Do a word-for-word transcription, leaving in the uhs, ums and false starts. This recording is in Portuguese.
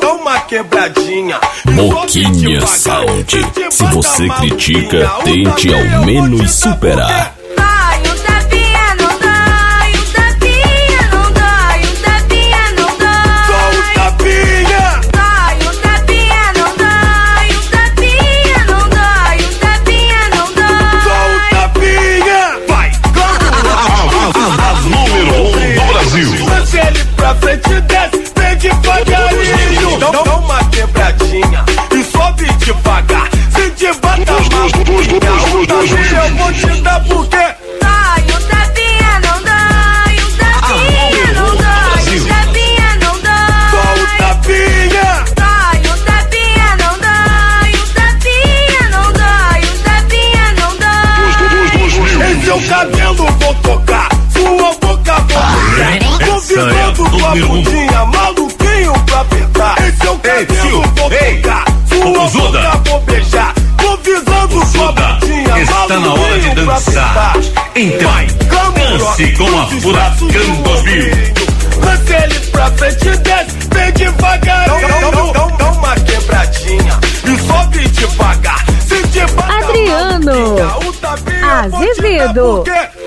dá uma quebradinha. Moquinha Sound. Se você critica, tente ao menos superar. Devagarinho, dá uma quebradinha e sobe devagar. Se te bata mal, eu vou te dar porque dói, o tapinha não dói, o tapinha não dói, o tapinha não dói. Só o tapinha. Dói, o tapinha não dói, o tapinha não dói, o tapinha não dói. Em seu cabelo vou tocar, sua boca vou beijar. Convidando tua bundinha, maluquinho pra apertar. Em seu cabelo vou tocar, sua boca vou beijar. Convidando tua bundinha, está na hora de dançar. Então, dance com a Furacão dois mil. Lance ele pra frente e desce, vem devagarinho. Dá uma quebradinha e sobe devagar. Se te bata Adriano mal, o tapinha, Azevedo.